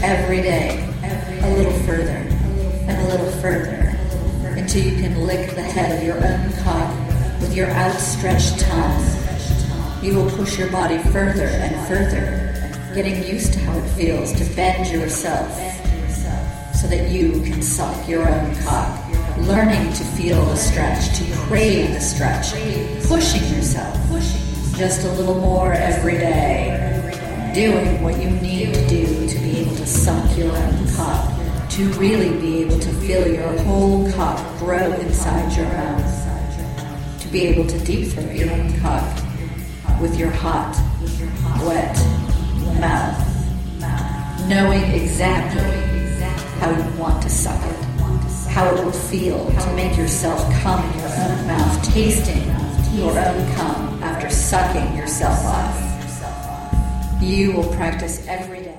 every day, a little further and a little further, until you can lick the head of your own cock with your outstretched tongue. You will push your body further and further, getting used to how it feels to bend yourself so that you can suck your own cock, learning to feel the stretch, to crave the stretch, pushing yourself just a little more every day, doing what you need to do to be able to suck your own cock, to really be able to feel your whole cock grow inside your mouth, to be able to deep throat your own cock with your hot, wet mouth, knowing exactly how you want to suck it, how it will feel to make yourself come in your own mouth, tasting your own cum after sucking yourself off. You will practice every day.